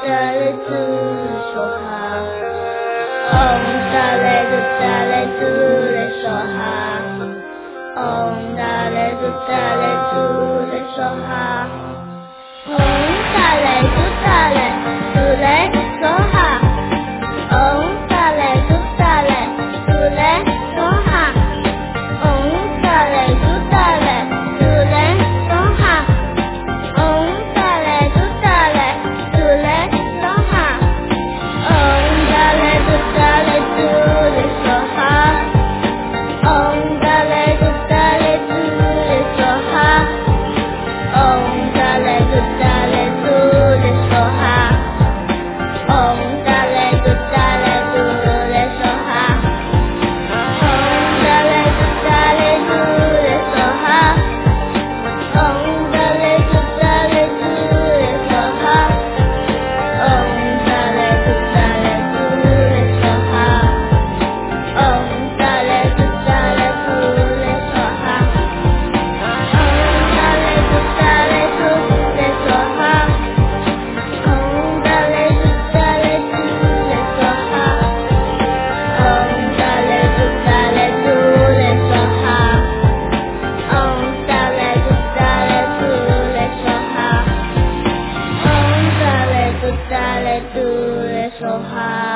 dale tú soha. Om dale tú le soha. Om dale tú le soha. Om dale tú le soha. Om dale tú le soha. Om dale tú le soha. Om dale tú le soha. Om dale tú le soha. Om dale tú le soha. Om dale tú le soha. Om dale tú le soha. Om dale tú le soha. Om dale tú le soha. Om dale tú le soha. Om dale tú le soha. Om dale tú le soha. Om dale tú le soha. Om dale tú le soha. Om dale tú le soha. Om dale tú le soha.